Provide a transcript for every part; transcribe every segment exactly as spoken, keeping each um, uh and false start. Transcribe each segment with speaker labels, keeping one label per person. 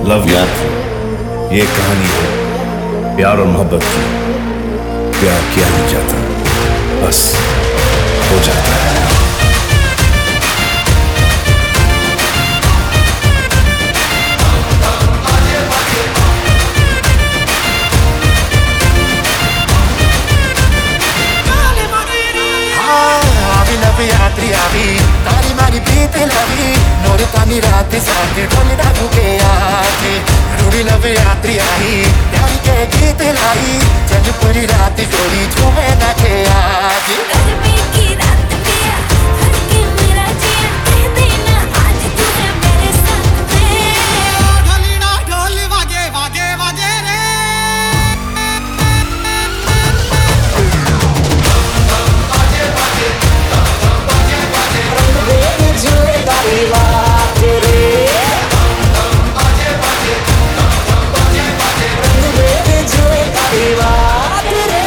Speaker 1: Love याद ये कहानी है प्यार और मोहब्बत की। प्यार किया नहीं जाता, बस हो जाता है।
Speaker 2: यात्री आवी तारी मारी प्रीत लवी नोर तानी रात साथ ढोल डाकू के आके रूड़ी लव यात्री आई प्यारी के गीत लाई चल पूरी रात जोड़ी झूमे ना के आके
Speaker 3: गर्मी की रात पिया हर के मेरा जिया कह देना आज तू है मेरे साथ में ढोली ना ढोल वागे वागे वागे रे
Speaker 2: बाजे बाजे जुए तारी बात रे बाजे बाजे बाजे बाजे जुए तारी बात रे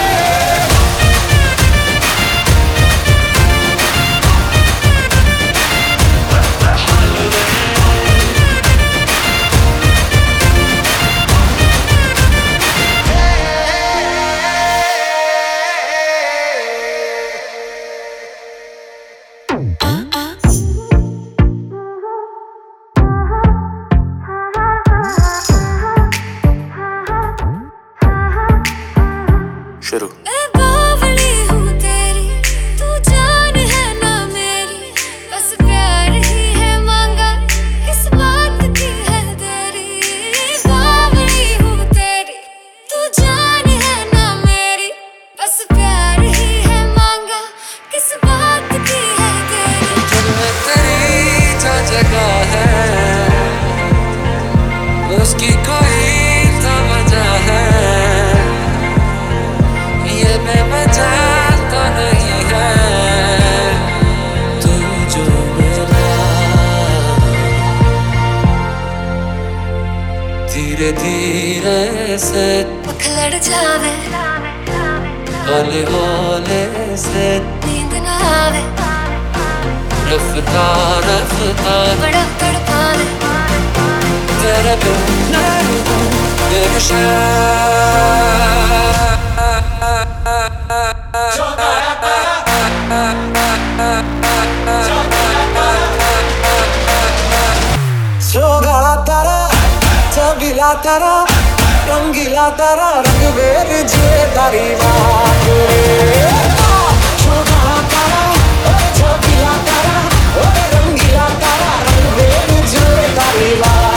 Speaker 1: शुरू।
Speaker 3: बावली हूँ तेरी तू जान है ना मेरी बस प्यार ही है मांगा किस बात की है देरी बावली हूँ तेरी तू जान है ना मेरी बस प्यार ही है मांगा किस बात की है देरी
Speaker 4: दिल में तेरी जो जगह है उसकी कोई तो वजह है ये बेवजह तो नहीं है तू जो मेरा धीरे धीरे से
Speaker 3: पखलड़ जावे
Speaker 4: हौले हौले से
Speaker 3: नींद ना आवे
Speaker 4: रफ्ता रफ्ता
Speaker 3: बड़ा तड़पावे
Speaker 4: तेरे बिन मेरे
Speaker 2: सोगला तारा चबीला तारा रंगीला तारा रंग बेर जुए तारी बात रे सोगला तारा चबीला तारा रंगीला तारा रंग बेर जुए तारी बात